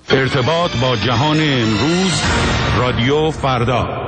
ارتباط با جهان امروز، رادیو فردا.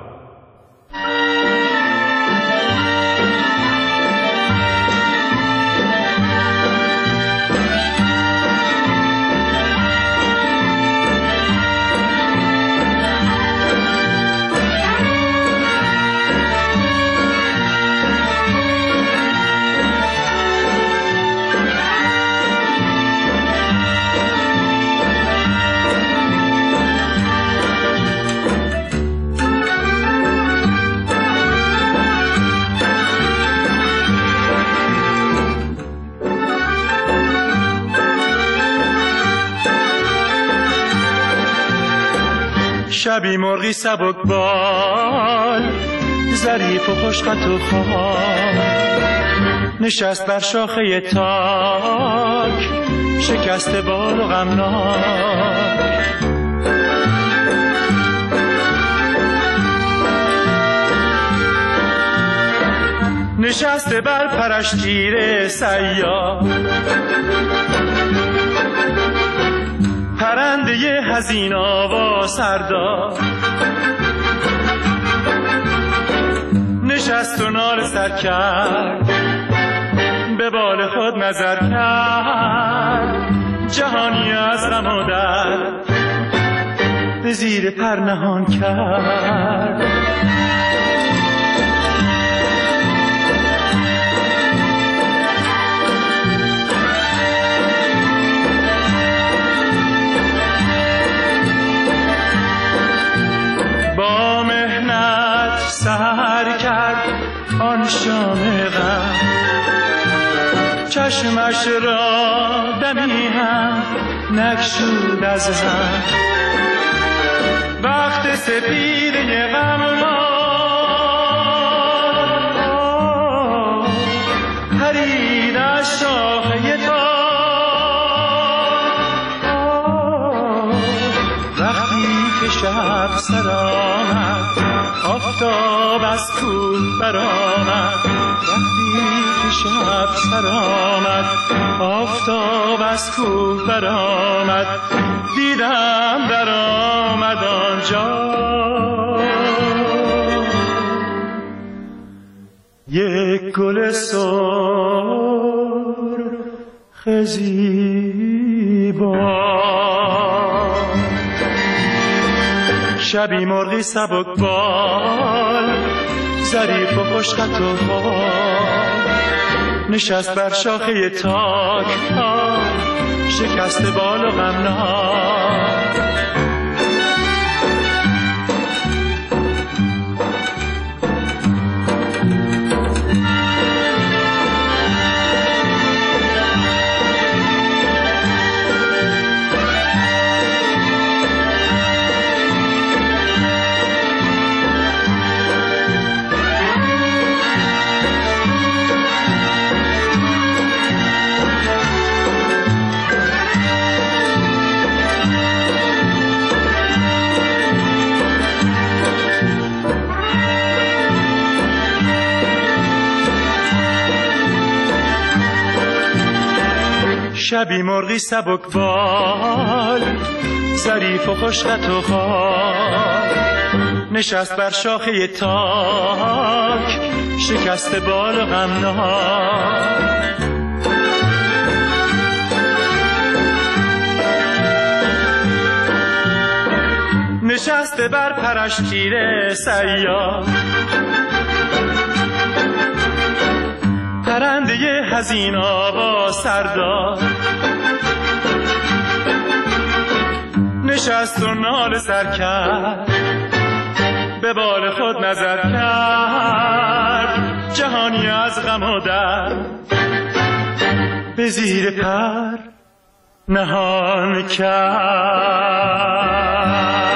شبی مرغی سبک بال، ظریف و خوشخط و خال، نشست بر شاخه تاک، شکست بال و غمناک. نشسته بر پرش تیر سیاه، پرنده حزین آوا سردار، نشست و نال سر کرد، به بال خود نظر کرد، جهانی از غم و درد به زیر پر نهان کرد. سحر کرد آن شام غم، چشمش را دمی هم نگشود از هم. وقت سپیده غم را پرید از شاخه تاک. وقتی که شب سر آمد، آفتاب از کوه برآمد. وقتی که شب سر آمد، آفتاب از کوه برآمد. دیدم در آمد آنجا یک گل سرخ زیبا. شبی مرغی سبک بال، ظریف و خوشخط و خال، نشست بر شاخه تاک، شکست بال و غمناک. شبی مرغی سبک بال، ظریف و خوشخط و خال، نشست بر شاخه تاک، شکست بال و غمناک. نشسته بر پرش تیر سیاه، پرنده حزین آوا سردار، نشست و نال سر کرد، به بال خود نظر کرد، جهانی از غم و درد به زیر پر نهان کرد.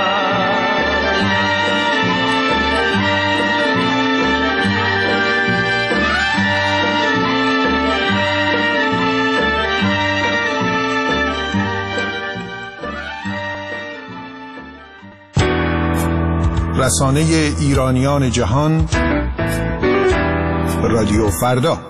رسانه ایرانیان جهان، رادیو فردا.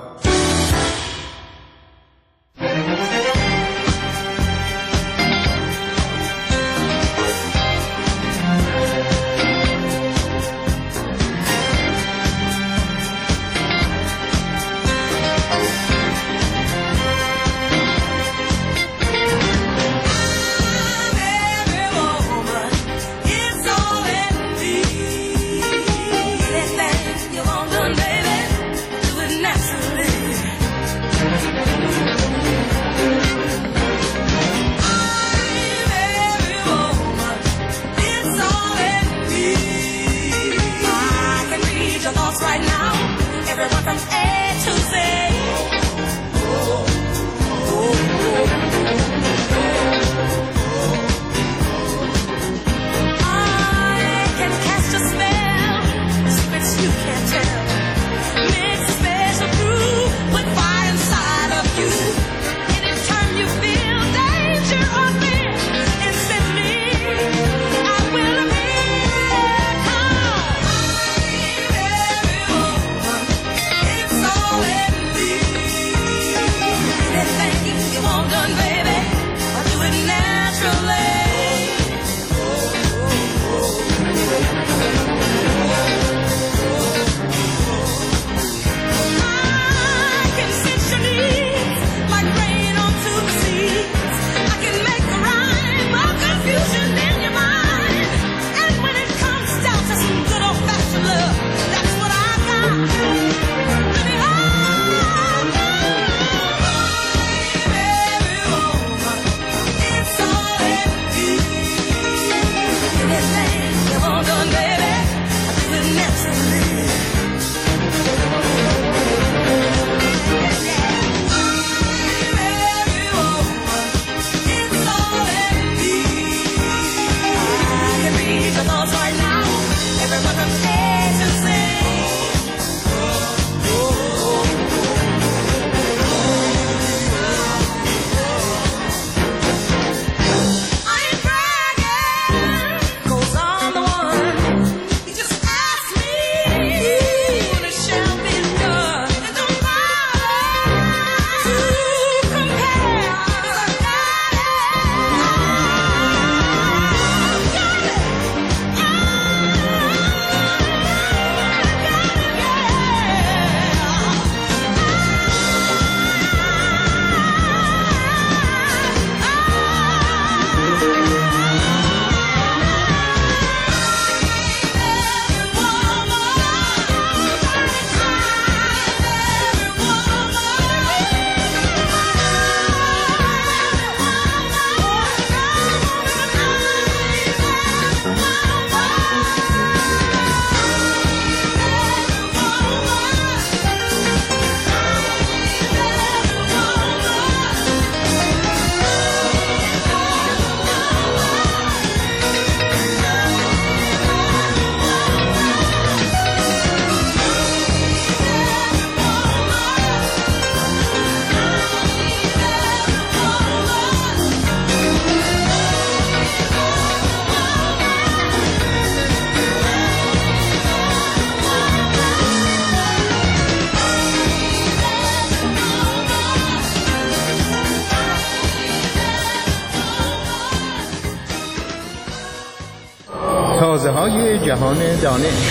مغازه‌های جهان دانش.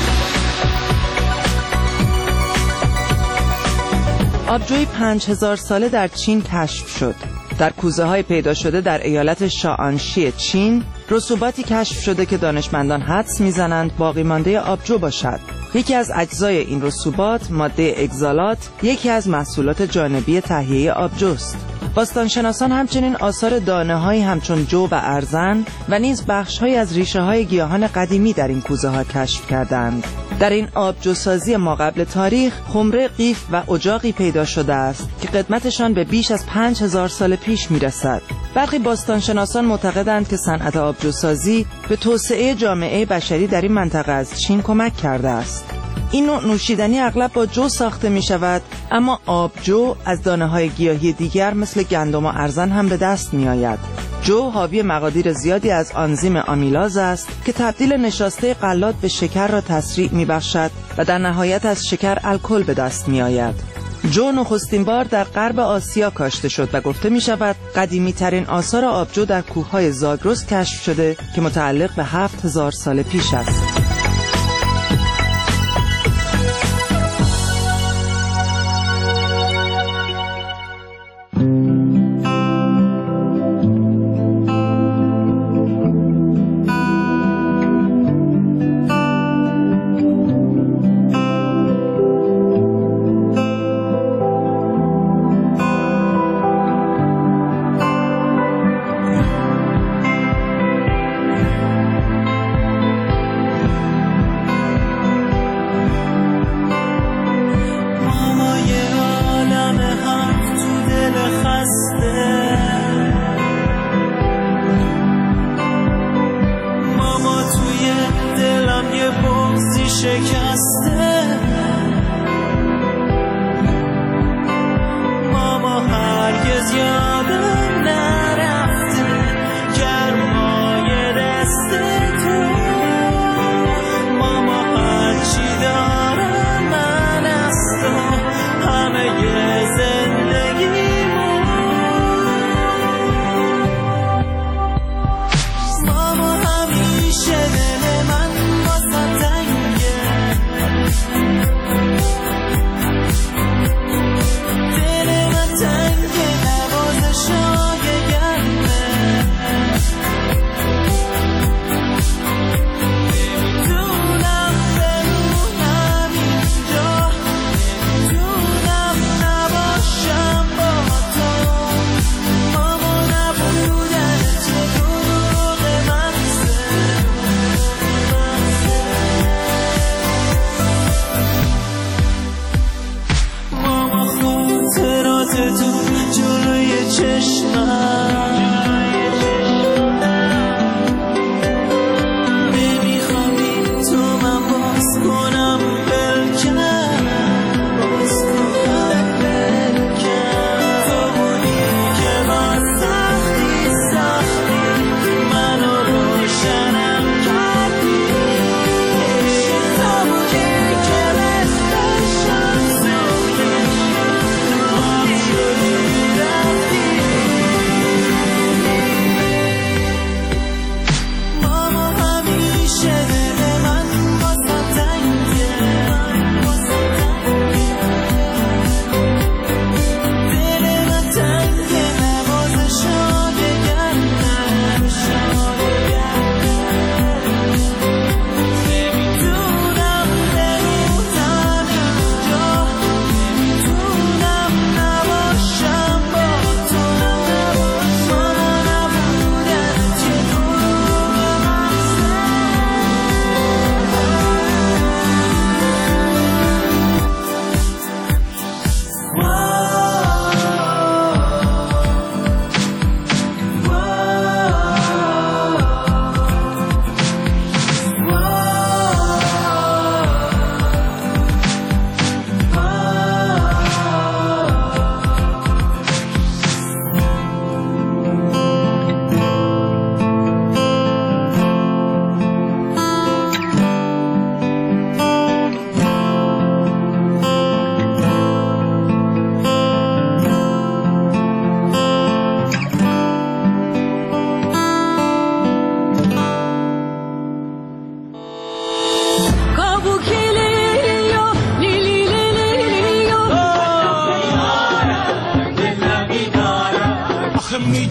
آبجوی 5000 ساله در چین کشف شد. در کوزه‌های پیدا شده در ایالت شانشی چین رسوباتی کشف شده که دانشمندان حدس می‌زنند باقی مانده آبجو باشد. یکی از اجزای این رسوبات، ماده اگزالات، یکی از محصولات جانبی تهیه آبجوست. باستانشناسان همچنین آثار دانه‌هایی همچون جو و ارزن و نیز بخش‌هایی از ریشه‌های گیاهان قدیمی در این کوزه‌ها کشف کردند. در این آبجوسازی ماقبل تاریخ خمره قیف و اجاقی پیدا شده است که قدمتشان به بیش از 5000 سال پیش میرسد. برخی باستانشناسان معتقدند که صنعت آبجوسازی به توسعه جامعه بشری در این منطقه از چین کمک کرده است. این نوع نوشیدنی اغلب با جو ساخته می شود، اما آبجو از دانه‌های گیاهی دیگر مثل گندم و ارزن هم به دست می آید. جو حاوی مقادیر زیادی از آنزیم آمیلاز است که تبدیل نشاسته غلات به شکر را تسریع می بخشد و در نهایت از شکر الکل به دست می آید. جو نخستین بار در غرب آسیا کاشته شد و گفته می شود قدیمی ترین آثار آبجو در کوههای زاگرس کشف شده که متعلق به 7000 سال پیش است.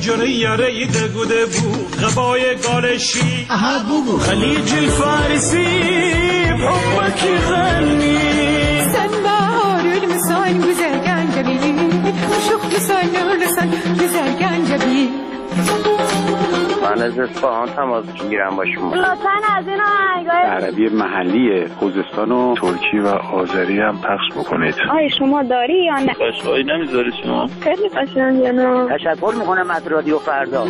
شونه یاره دگوده بو غبای گالشی aha بگو خلیج الفارسی بحبك غني sen bahar ölmüsen güzel gencebi شوخ لسان güzel gencebi من از اصفهان تماس میگیرم با شما. لطفاً از این آهنگای عربی محلی خوزستان و ترکی و آذری هم پخش بکنید. آیا شما داری یا نه؟ قشقایی نمیذاری شما؟ خیلی قشنگه نه؟ تشکر میکنم از رادیو فردا.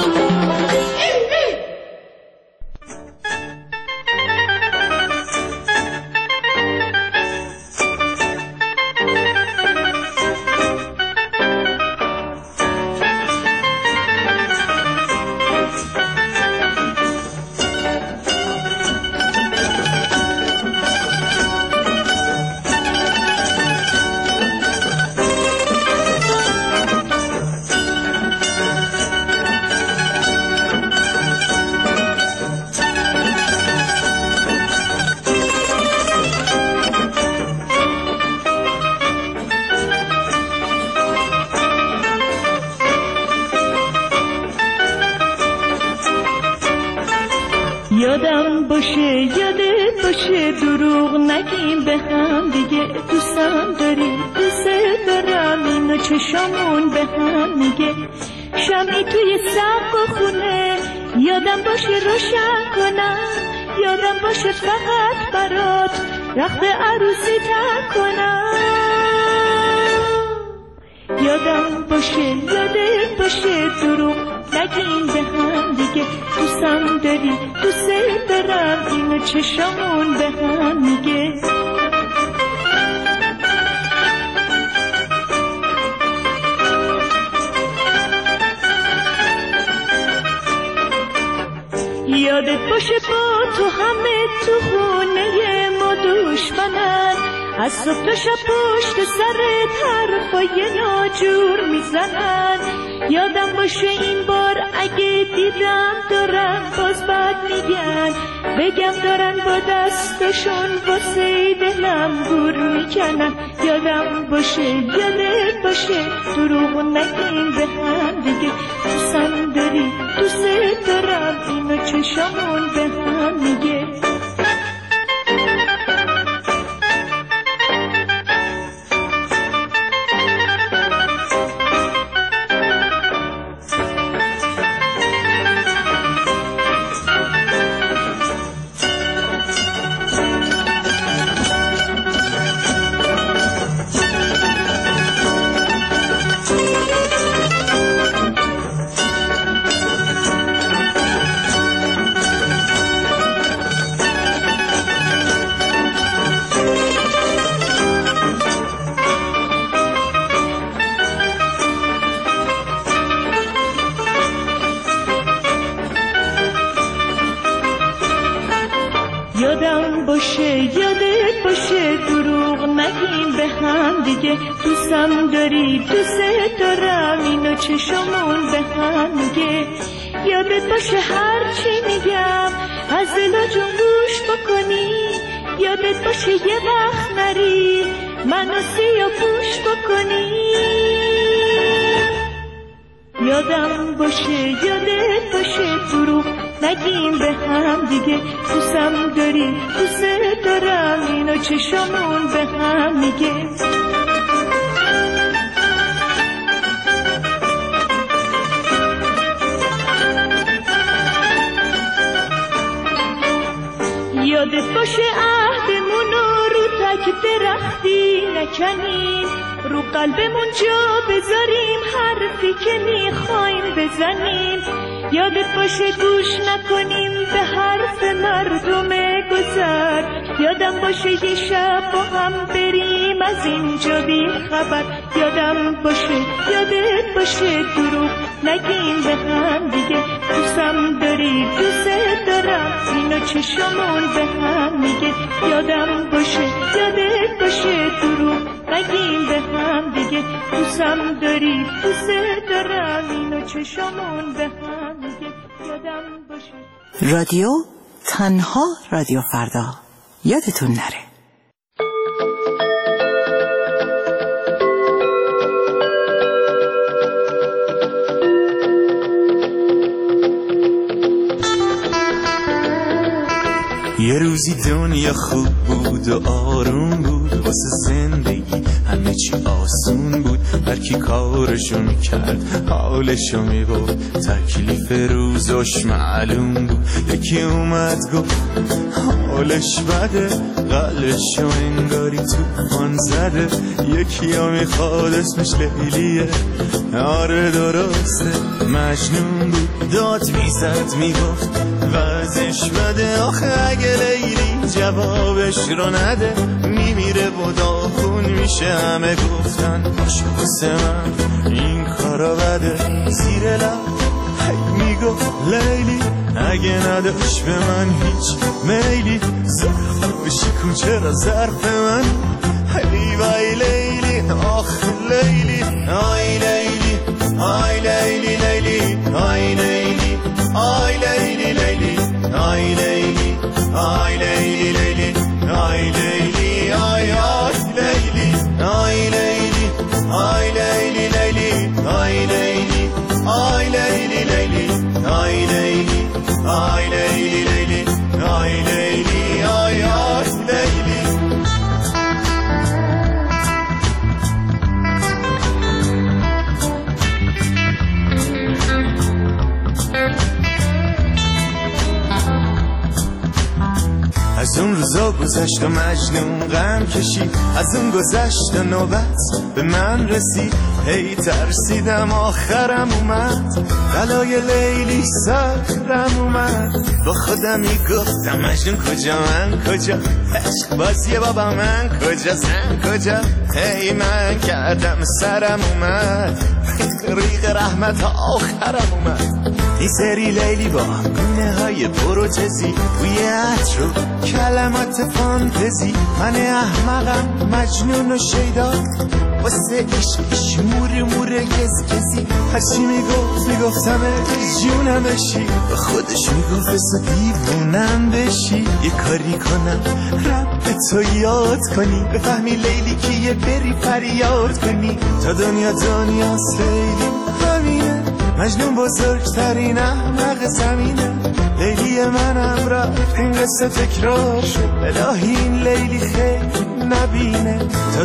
یادم باشه یادت باشه دروغ نگیم به هم دیگه دوستم داری دوست دارم اینو چشامون به هم میگه شمعی توی سقف خونه یادم باشه روشن کنم یادم باشه فقط برات رخت عروسی تن کنم یادم باشه یادت باشه دروغ نگیم به هم دیگه دوستم داری دوست دارم اینو چشامون به هم میگه یادت باشه با تو همه تو خونه ما دشمنن از صبح تا شب پشت سرت حرفای ناجور میزنن یادم باشه این بار اگه دیدم دارن باز بد میگن بگم دارن با دستشون واسه دلم گور میکنن یادم باشه یادت باشه دروغ نگیم به هم دیگه دوستم داری دوست دارم اینو چشامون به هم میگه یادم باشه یادت باشه دروغ نگیم به هم دیگه دوستم داری دوست دارم اینو چشمون به هم میگه یادت باشه هر چی میگم از دل جون گوش بکنی یادت باشه یه وقت نری منو سیاه پوش بکنی یادم باشه یادت باشه دروغ نگیم به هم دیگه دوستم داری دوست دارم اینو چشمون به هم میگه یادت باشه عهدمونو رو تک درختی نکنیم رو قلبمون جا بذاریم حرفی که میخوایم بزنیم یادت باشه گوش نکنیم به حرف مردم گذر یادم باشه یه شب با هم بریم از اینجا بی خبر یادم باشه یادت باشه دروغ نگیم به هم دیگه دوستم داری دوست دارم اینو چشمون به هم میگه یادم باشه یادت باشه دروغ نگیم به هم دیگه دوستم داری دوست دارم اینو چشمون به هم میگه یادم باشه رادیو تنها رادیو فردا یادتون نره یه روزی دنیا خوب بود و آروم بود، واسه زندگی همه چی آسون بود. هر کی کارشو میکرد حالشو میبود، تکلیف روزش معلوم بود. یکی اومد گفت حالش بده، قلبشو انگاری توفان زده. یکی ها میخواد اسمش لیلیه، آره درسته مجنون بود. داد میزد میگفت وضعش بده، آخه اگه لیلی جوابش رو نده میمیره و داغون میشه. همه گفتن باشه واسه من این کارا بده. زیر لب هی میگفت لیلی اگه نداشت به من هیچ میلی، ظرفش کن چرا ظرف من. هی وای لیلی آخ لیلی، آی لیلی آی لیلی لیلی، آی لیلی آی لیلی لیلی، آی لیلی آی لیلی لیلی، آی لیلی آی آی لیلی، آی لیلی آی لیلی لیلی، آی لیلی آی لیلی لیلی، آی لیلی آی لیلی لیلی، آی لیلی آی آی لیلی. از اون روزا گذشت و مجنون غم کشید، از اون گذشت و نوبت به من رسید. هی ترسیدم آخرم اومد، بلای لیلی سرم اومد. با خودم میگفتم مجنون کجا من کجا، عشق بازیه بابا من کجا زن کجا. هی من کردم سرم اومد، ریق رحمت آخرم اومد. این سری لیلی با گونه های پروتزی، بوی عطر و کلمات فانتزی. من احمقم مجنون و شیدا، واسه عشقش موره کسی. هرچی میگفتم جونم بشی، به خودش میگفت بسا دیوونم بشی. یه کاری کنم رب تو یاد کنی، بفهمی لیلی کیه بری فریاد کنی. تا دنیاست لیلی همینه، مجنون بزرگترین احمق زمینه. لیلی منم رفت این قصه تکرار شد، الهی این لیلی خیلی نبینه. تا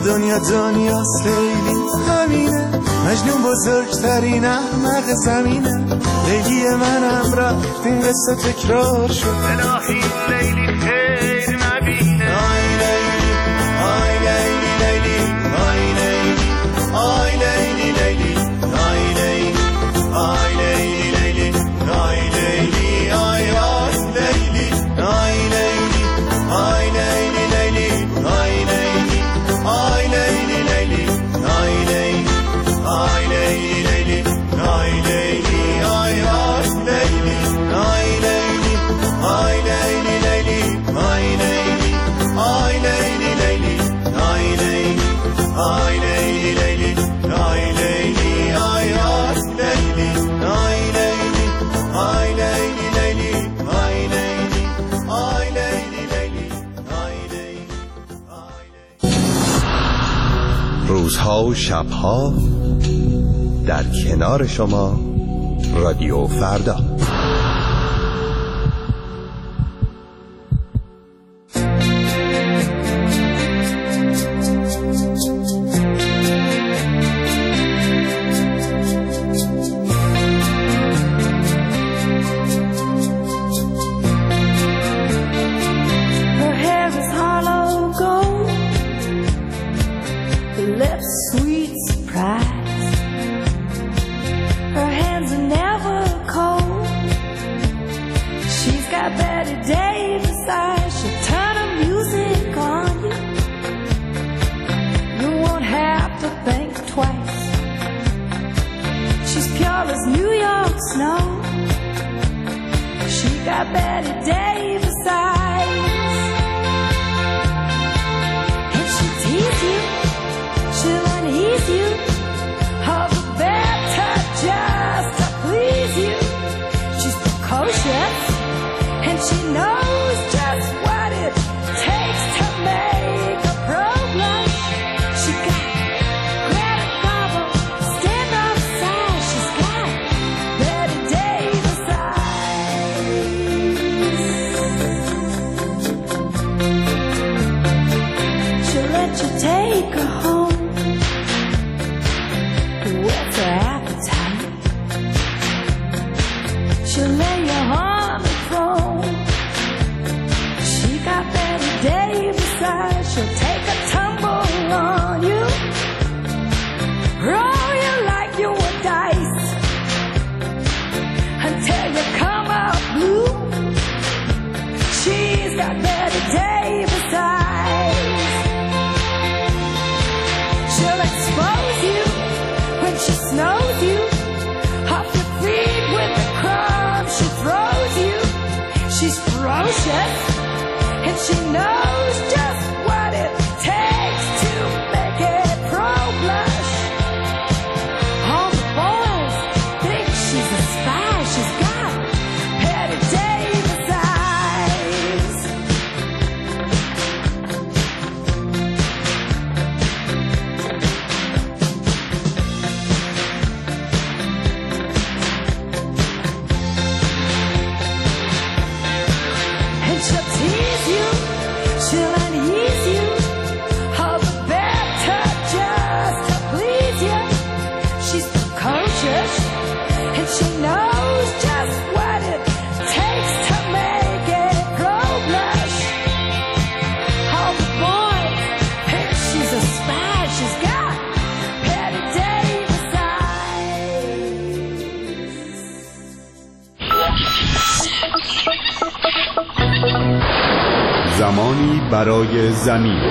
دنیاست لیلی همینه، مجنون بزرگترین احمق زمینه. لیلی منم رفت این قصه تکرار شد، الهی این لیلی خیلی نبینه. آی لیلی آی لیلی لیلی، آی لیلی آی لیلی لیلی، آی لیلی آی لیلی لیلی، آی لیلی آی آی لیلی، آی لیلی آی لیلی لیلی، آی لیلی آی لیلی لیلی، آی لیلی آی لیلی لیلی، آی لیلی آی آی لیلی، آی لیلی آی لیلی لیلی، آی لیلی آی لیلی لیلی، آی لیلی آی لیلی لیلی، آی لیلی آی آی لیلی، آی لیلی آی لیلی لیلی، آی لیلی آی لیلی لیلی، آی لیلی. روزها و شبها در کنار شما رادیو فردا. Her hair is hollow gold, her lips sweet surprise. Her hands are never cold. She's got Betty Davis eyes. She'll turn her music on you. You won't have to think twice. She's pure as New York snow. She got Betty Davis eyes. And she'll tease you, she'll unease you, all the better just to please you. She's precocious, and she knows just what it takes to make a pro blush. She got Greta Garbo, stand up side. She's got Betty Davis eyes. she'll lay you on the throne. She got Betty Davis eyes, she'll take a tumble on you, roll you like you were dice until you come out blue. She's got Betty Davis eyes. She'll expose you when she snows you, off your feet with the crumbs she throws you. She's ferocious and she knows just what it takes to make it pro-blush. All the boys think she's a spy. She's got Betty Davis eyes. And she'll tease you, she'll unease you, all the better just to please you. She's precocious and she knows just what it takes to make it grow blush. All the boys think she's a spy. She's got Betty Davis eyes. زمانی برای زمین.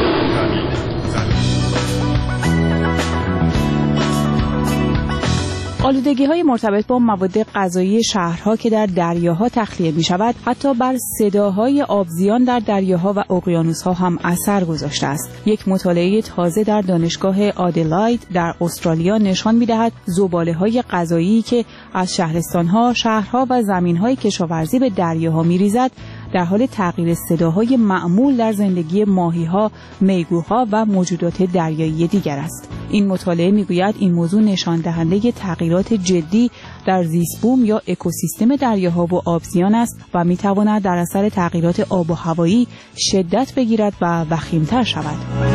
آلودگی‌های مرتبط با مواد غذایی شهرها که در دریاها تخلیه می‌شود، حتی بر صداهای آبزیان در دریاها و اقیانوس‌ها هم اثر گذاشته است. یک مطالعه تازه در دانشگاه آدلاید در استرالیا نشان می‌دهد زباله‌های غذایی که از شهرستان‌ها، شهرها و زمین‌های کشاورزی به دریاها می‌ریزد، در حال تغییر صداهای معمول در زندگی ماهی‌ها، میگوها و موجودات دریایی دیگر است. این مطالعه میگوید این موضوع نشان دهنده تغییرات جدی در زیست بوم یا اکوسیستم دریاها و آبزیان است و میتواند در اثر تغییرات آب و هوایی شدت بگیرد و وخیم‌تر شود.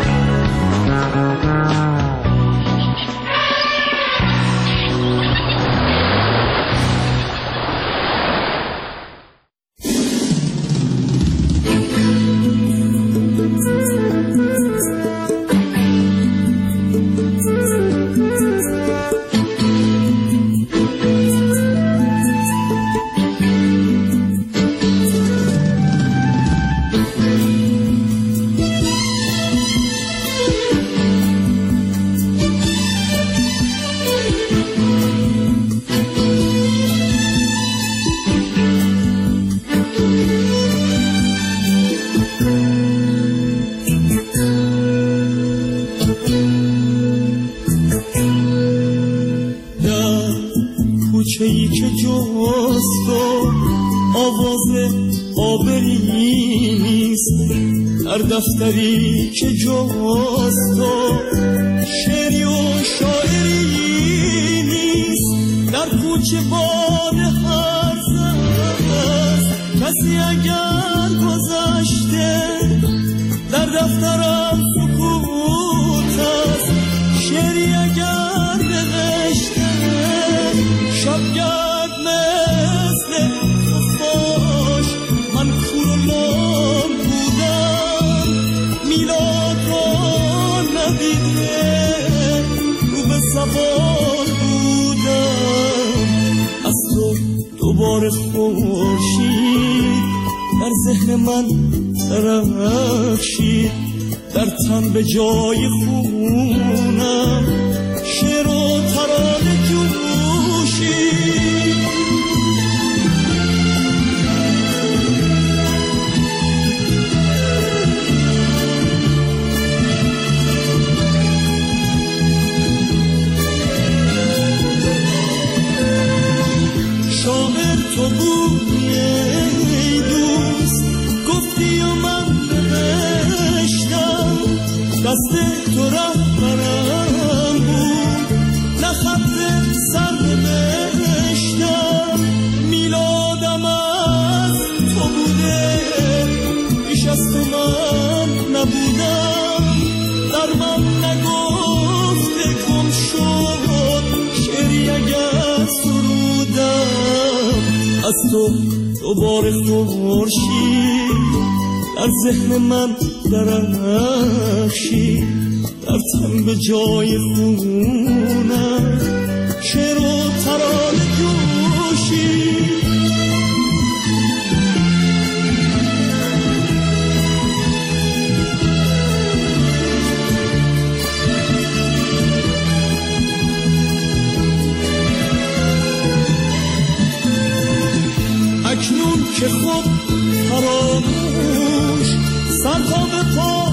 کوچه‌ای که جست و آواز آبری نیست، در دفتری که جست و شعری و شاعری نیست، در کوچه باد هرز است، کسی اگر گذشته در دفترم سکوت است، شعری اگر نوشته شبگرد مثل خفاش، من کور و لام بودم، میلاد را ندیده رو به سوار بودم، از تو دوباره خورشید در ذهن من درخشید، در تن به جای خونم شعر و ترانه جوشید. شاعر تو بودی ای دوست، گفتی و من نوشتم، دست تو رهبرم بود، نه خط سر نوشتم، میلادم از تو بوده، بیش از تو من نبودم، در من نگفته گم شد، شعری اگر سرودم، از تو دوباره خورشید در ذهن من درخشید، در تن به جای خونم شعر و ترانه جوشید. اکنون که خود فراموش سر تا به پا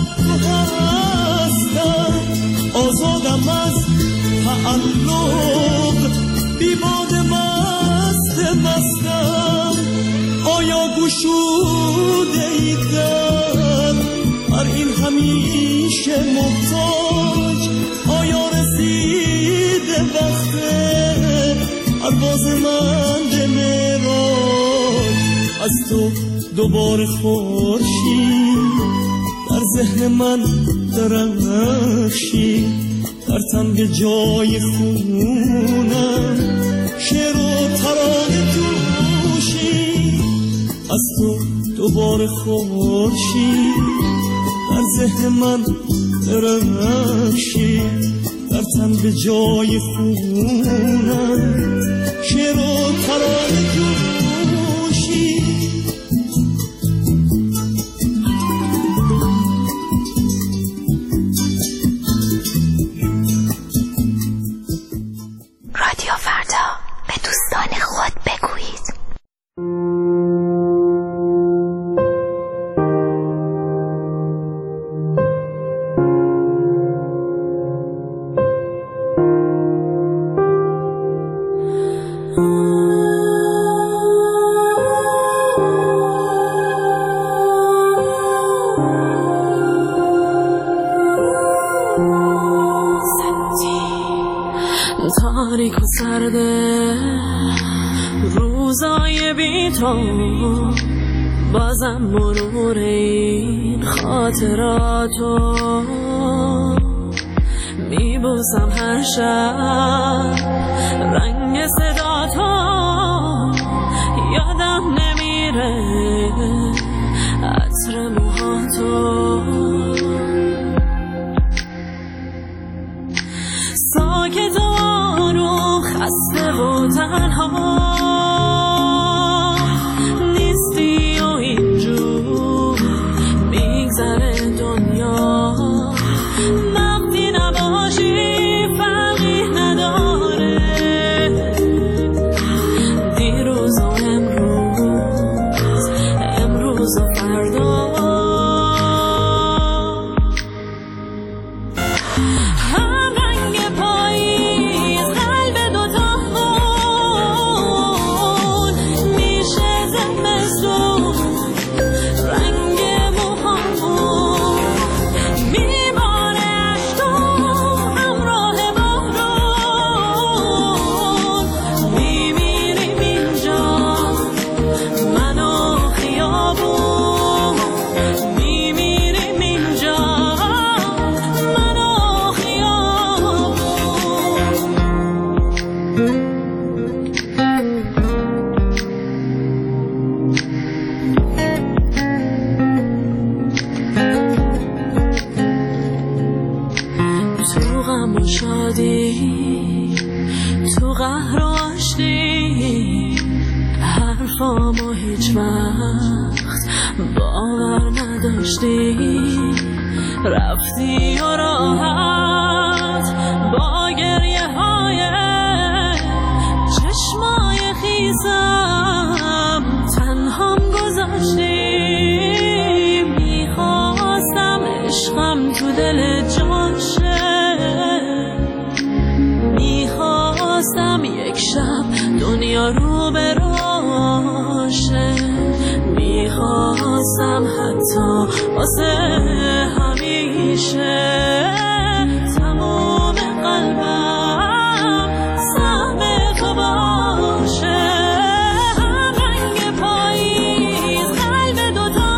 هستم، آزادم از تعلق بی باد مستم. آیا گشوده ای در هر این همیشه محتاج؟ آیا رسیده وقت پرواز من به معراج؟ از تو دوباره خورشید در ذهن من درخشید، در تن به جای خونم شعر و ترانه جوشید. از تو دوباره خورشید در ذهن من درخشید، در تن به جای خونم شعر و ترانه جوشید. رادیو فردا، به دوستان خود بگویید. تاریک و سرده روزای بی تو، بازم مرور این خاطراتو میبوسم هر شب رنگ صدا تو، یادم نمیره عطر موهاتو. ساکت و آروم، خسته و تنها نیستی و اینجور میگذره دنیا. وقتی نباشی فرقی نداره، دیروز و امروز و فردا. تو قهر و آشتی حرفامو هیچ وقت باور نداشتی، رفتی و راحت با گریه های چشمای خیسم تنهام گذاشتی. میخواستم عشقم تو دل جاشه، میخواستم یک شب دنیا رو براشه، میخواستم حتی واسه همیشه تمام قلبم سهم تو باشه. هم رنگ پاییز قلب دوتا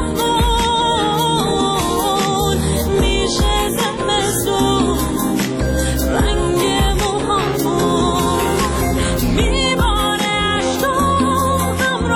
خون میشه زمستون، رنگ موهامون میباره عشق تو همراه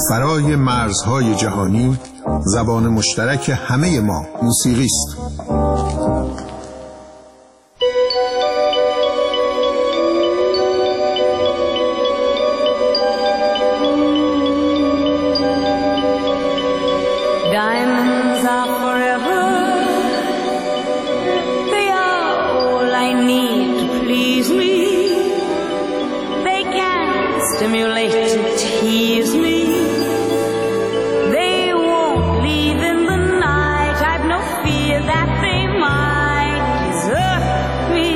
فرای مرزهای جهانی زبان مشترک همه ما موسیقی است. Diamonds are forever. They are all I need to please me. They can stimulate and tease me. They won't leave in the night. I've no fear that they might desert me.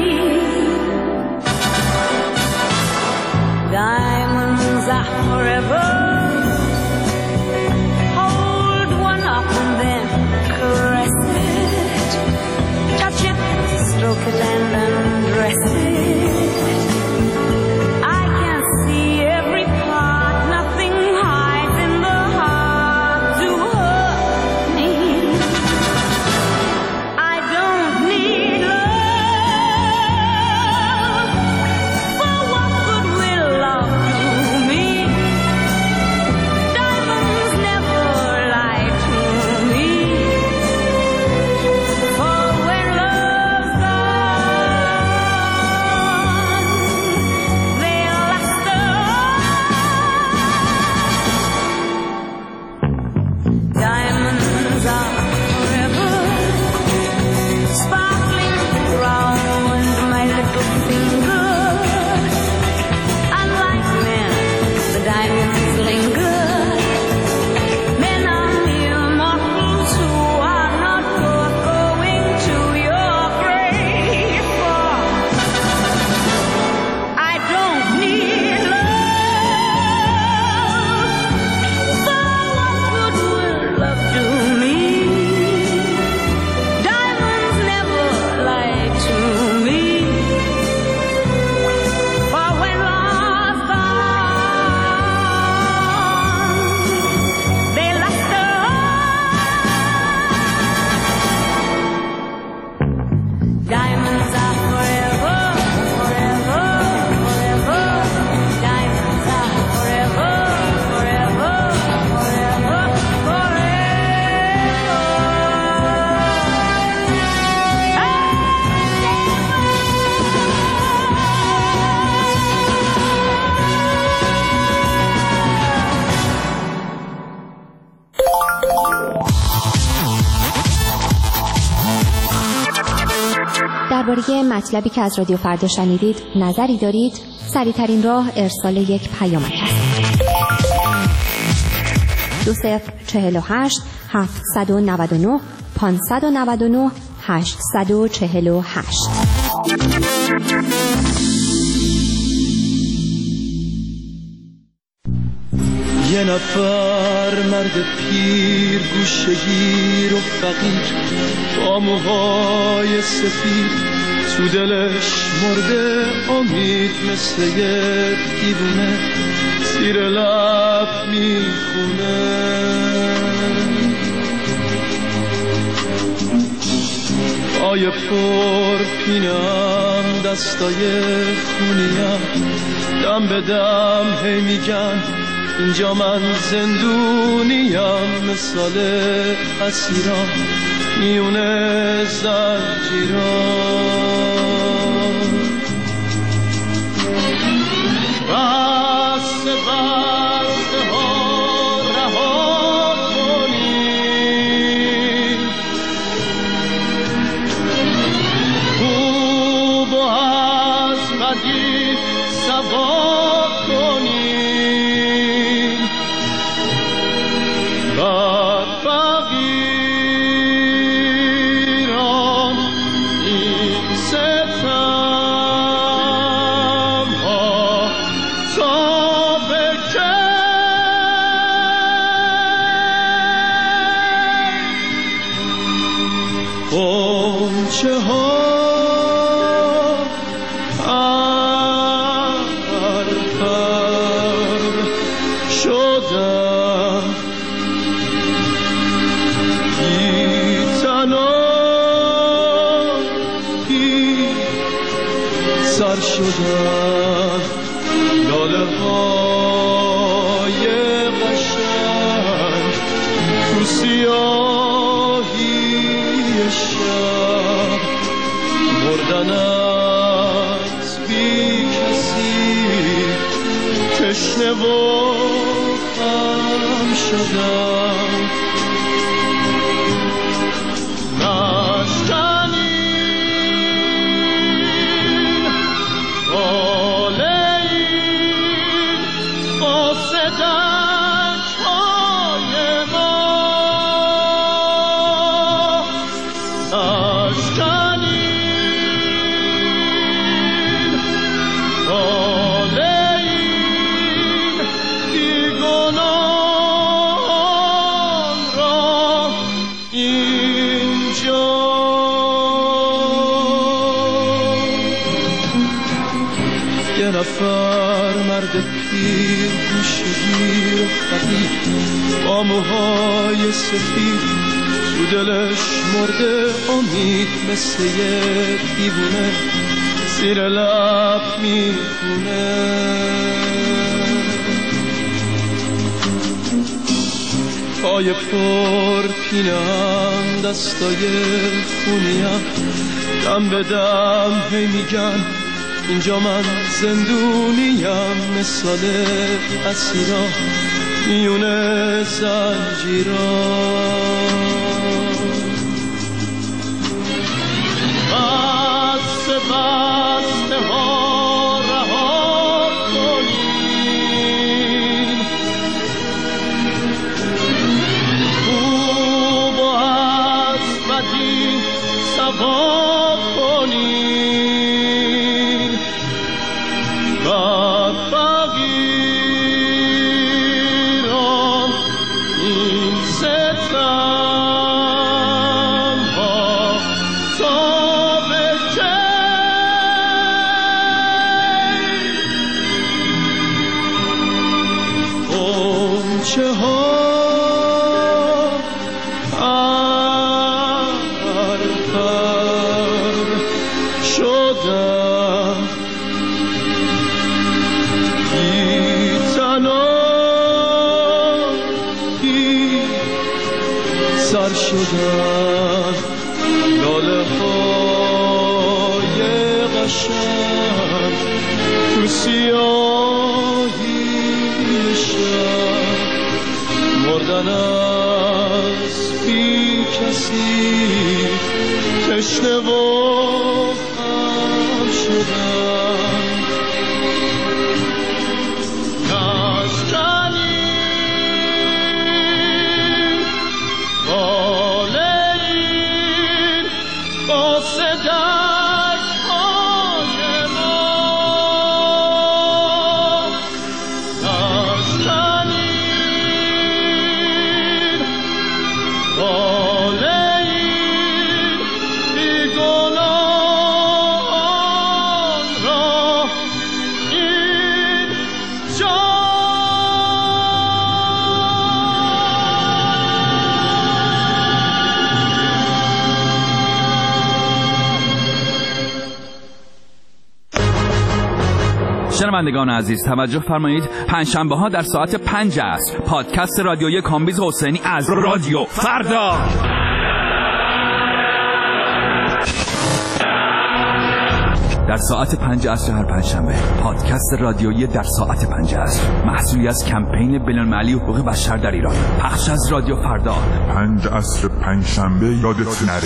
Diamonds are forever. Stroke it and undress it. I can see every part. Nothing hides in the heart to hurt me. I don't need love. For what good will love do me? Diamonds never lie to me. For when love's diamonds are forever, sparkling round my little finger. Unlike men, the diamonds linger. Men are mere mortals who are not worth going to your grave for. I don't need love. For what good will love do me? Diamonds never lie to me. For when love's gone, they last diamonds are forever, forever, forever. Diamonds are forever, forever, forever, درباره مطلبی که از رادیو فردا شنیدید نظری دارید؟ سریع‌ترین راه ارسال یک پیامک است. 2048 799 599 848. یه نفر مرد پیر گوشه‌گیر و فقیر با موهای سفید تو دلش مرده امید مثل یه دیوونه زیر لب میخونه پای پر پینم دستای خونیم دم به دم هی میگن اینجا من زندونیم مثال اسیران میونه زنجیران بسته بسته ها رها کنیم خوب و از بدی سوا کنیم بر فقیران این ستم ها تا به که غنچه ها سر شدن لاله های قشنگ تو سیاهی شب مردن از بی کسی تشنه و غم شدم نشکنین حال این قاصدک های ما نشکنین حال این بیگناهان را اینجا یه نفر مرد پیر گوشگیر و فقیر با موهای سفید تو دلش مرده امید مثل یه دیوونه زیر لب میخونه پای پر پینم دستای خونیم دم به دم هی میگن اینجا من زندونیم مثال اسیرا میونه زنجیرا بسته بسته ها رها کنین خوب و از بدی سوا کنین بدبغیران این ستم ها تا به کی غنچه ها پرپر شدم سر شدن لاله های قشنگ تو سیاهی شب مردن از بی کسی تشنه و غم شدن نشکنین حال این قاصدک های ما نشکنین حال این بیگناهان را اینجا شنوندگان عزیز توجه فرمایید. پنجشنبه ها در ساعت 5 عصر پادکست رادیویی کامبیز حسینی از رادیو فردا در ساعت 5 عصر هر پنجشنبه پادکست رادیویی در ساعت 5 عصر محصولی از کمپین بین‌المللی حقوق بشر در ایران پخش از رادیو فردا 5 عصر پنجشنبه یادت نره.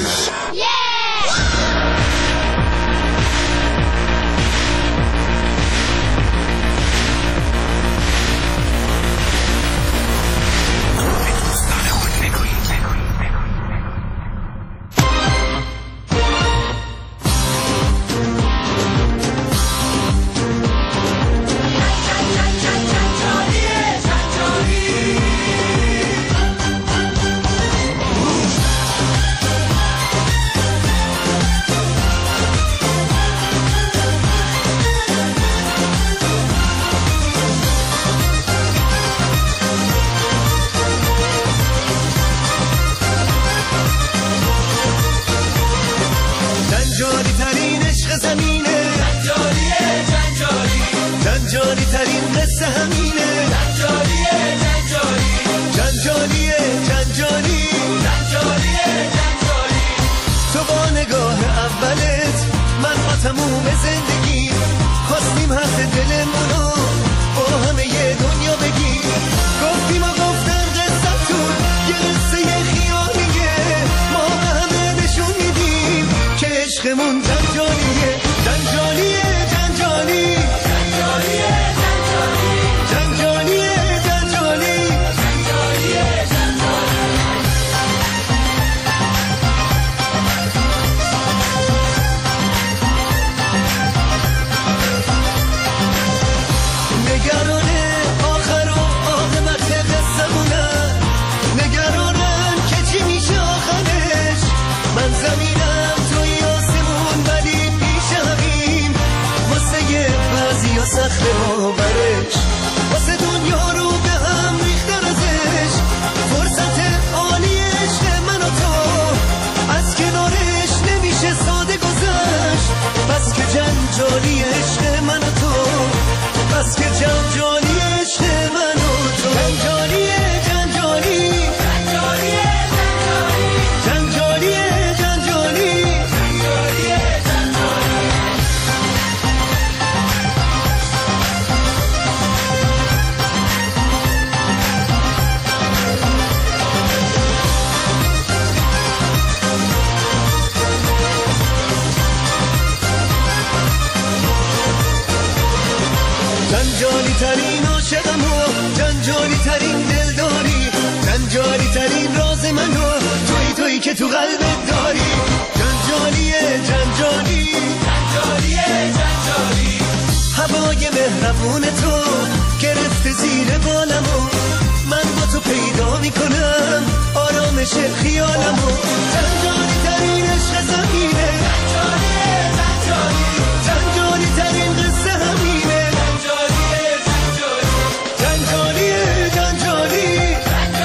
دل داری، جنجالی ترین راز منو تویی که تو قلبت داری. جنجالیه جنجالی، جنجالیه جنجالی، هوای مهربون تو گرفته زیر بالمو، من با تو پیدا میکنم آرامش خیالمو. جنجالی ترین عشق زمینه، جنجالیه جنجالی، جنجالی ترین قصه همینه. جنجالیه جنجالی، جنجالیه جنجالی،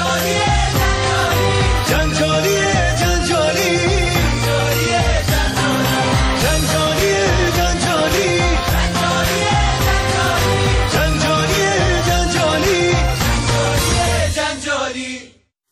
جنجالیه جنجالی، جنجالیه جنجالی، جنجالیه جنجالی، جنجالیه جنجالی، جنجالیه جنجالی.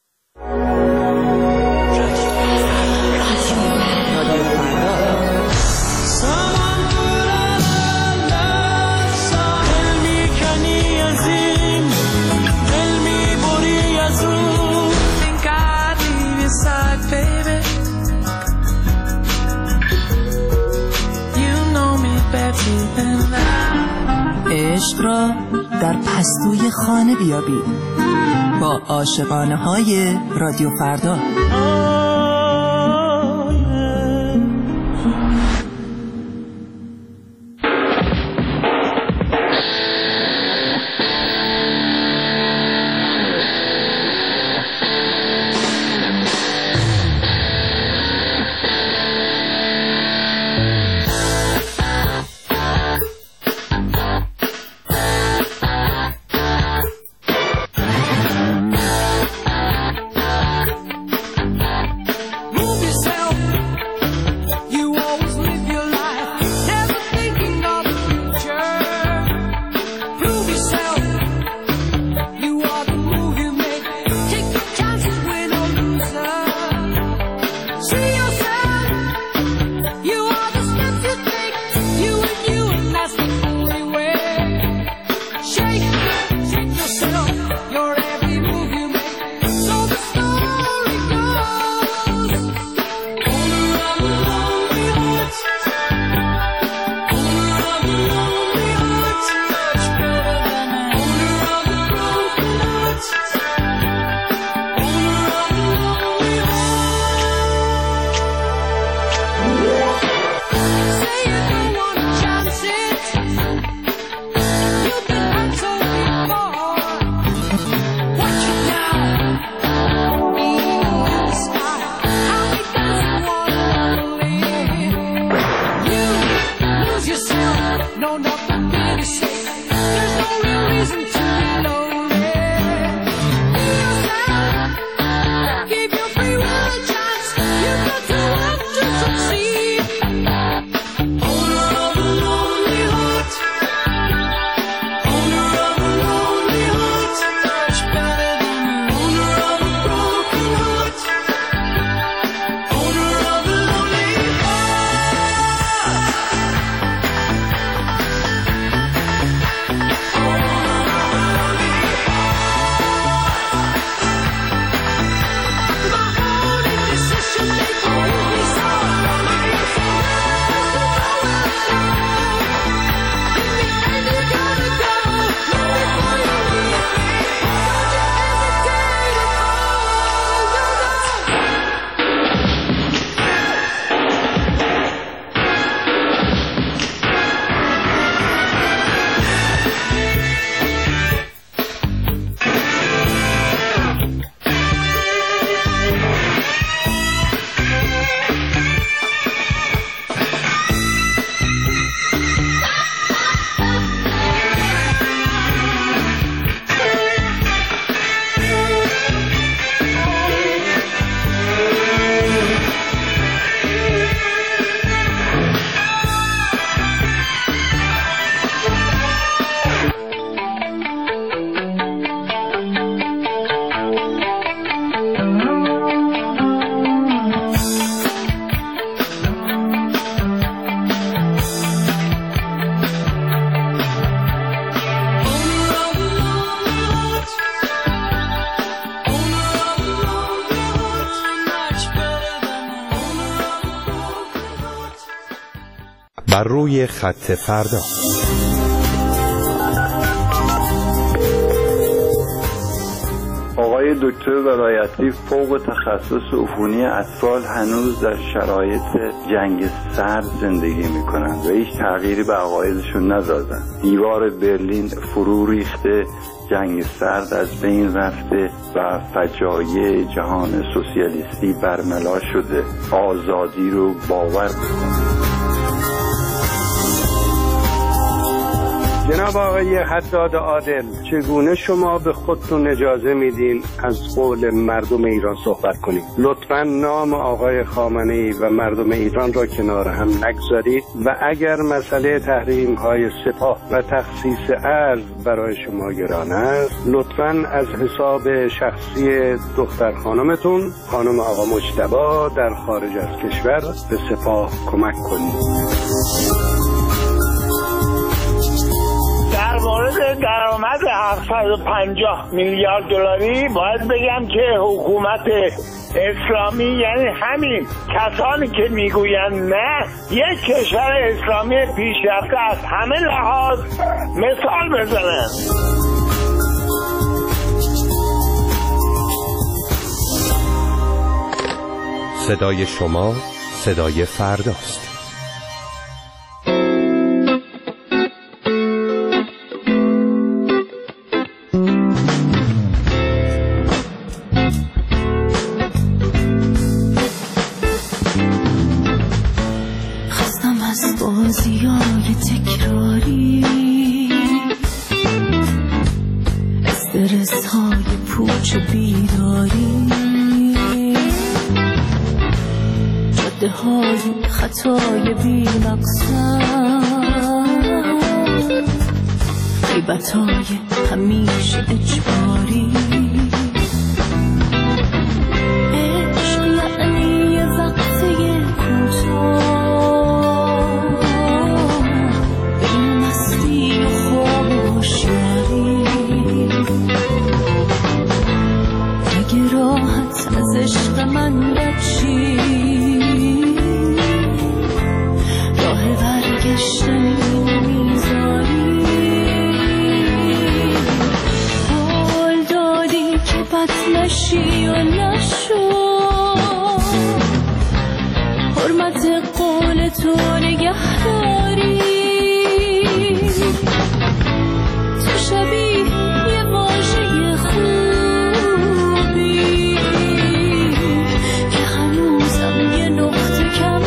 عشق را در پستوی خانه بیابید با عاشقانه های رادیو فردا. بر روی خط فردا. آقای دکتر ولایتی فوق تخصص عفونی اطفال هنوز در شرایط جنگ سرد زندگی میکنند و هیچ تغییری به عقایدشون ندادن. دیوار برلین فرو ریخته، جنگ سرد از بین رفته و فجایع جهان سوسیالیستی برملا شده. آزادی رو باور کنید. جناب آقای حداد عادل، چگونه شما به خودتون اجازه میدین از قول مردم ایران صحبت کنید؟ لطفاً نام آقای خامنه‌ای و مردم ایران را کنار هم نگذارید و اگر مسئله تحریم های سپاه و تخصیص ارز برای شما گران است، لطفاً از حساب شخصی دختر خانمتون، خانم آقا مجتبی در خارج از کشور، به سپاه کمک کنید. در مورد درآمد 750 میلیارد دلاری باید بگم که حکومت اسلامی، یعنی همین کسانی که میگویند نه، یک کشور اسلامی پیشرفته از همه لحاظ مثال بزنند. صدای شما صدای فرداست. بازیای تکراری، استرس های پوچ بیداری، جاده های خطای بی مقصد، غیبت های همیشه اجباری. عشق یعنی یه وقفه کوتاه، عشق من بچی راه برگشتن میذاری. قول دادی که بد نشی و نشو، حرمت قول تو نگهداری. تو شبیه یه واژه خوبی که هنوزم یه نقطه کم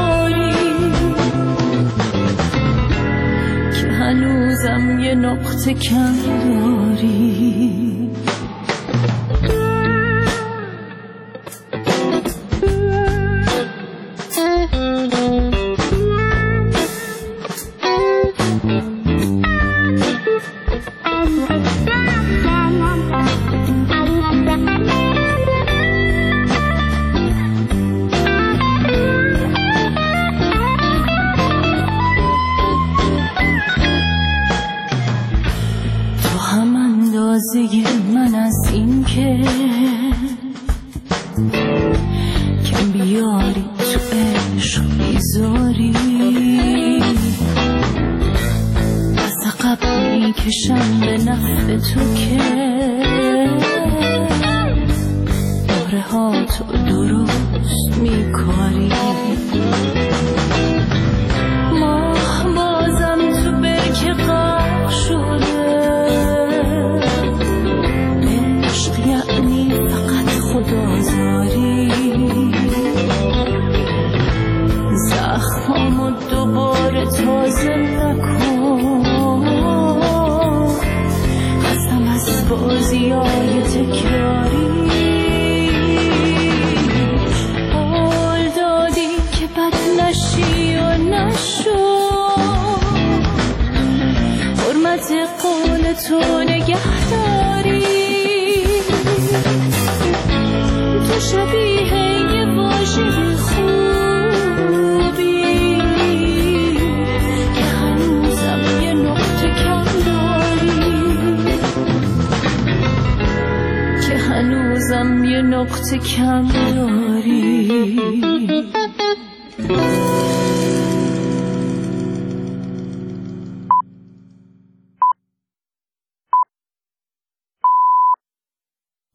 داری. من از این که کم بیاری تو عشق بیزاری، از عقب میکشم به نفع تو که باره ها تو درست میکاری. ماه بازم تو برکه غرق شده، یعنی فقط خدازاری. زخمامو دوباره تازه نکن، خستم از بازیای تکراری. قول دادی که بد نشی و نشو، حرمت قول تو نگهداری. تو شبیه یه واژه خوبی که هنوزم یه نقطه کم داری، که هنوزم یه نقطه کم داری.